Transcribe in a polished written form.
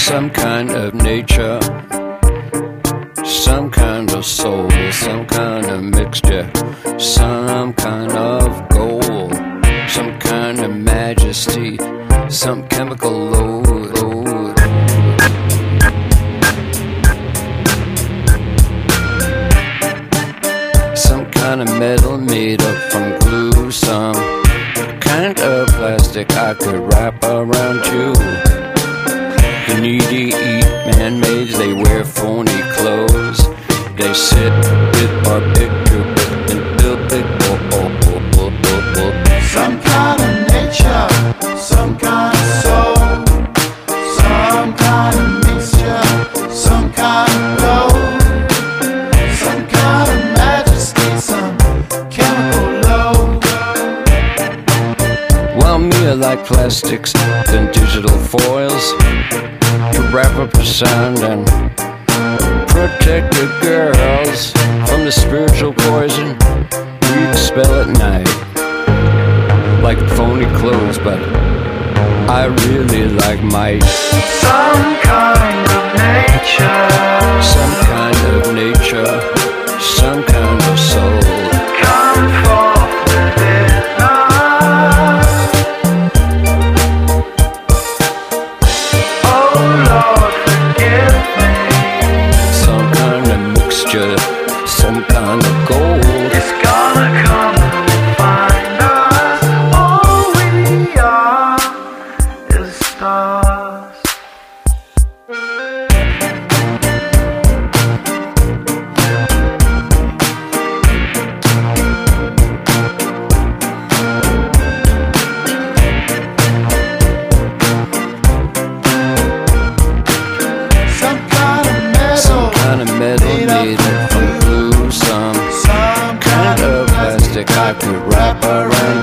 some kind of nature, some kind of soul, some kind of mixture, some kind of gold, some kind of majesty, some chemical load. Some kind of metal made up from glue, some kind of plastic I could wrap around you. The needy eat man-mades, they wear phony clothes. They sit with our picture and build big. Some kind of nature, some kind of soul, some kind of mixture, some kind of gold, some kind of majesty, some chemical load. Well, me I like plastics than digital foils to wrap up the sound and protect the girls from the spiritual poison we expel at night. Like phony clothes, but I really like might. Some kind of nature, Some kind of nature, some kind of soul. come forth within us. Oh Lord, forgive me. Some kind of mixture, some kind of gold. It's gonna come and find us. All we are is stars. Some kind of Metal made up from glue, some kind of plastic I could wrap around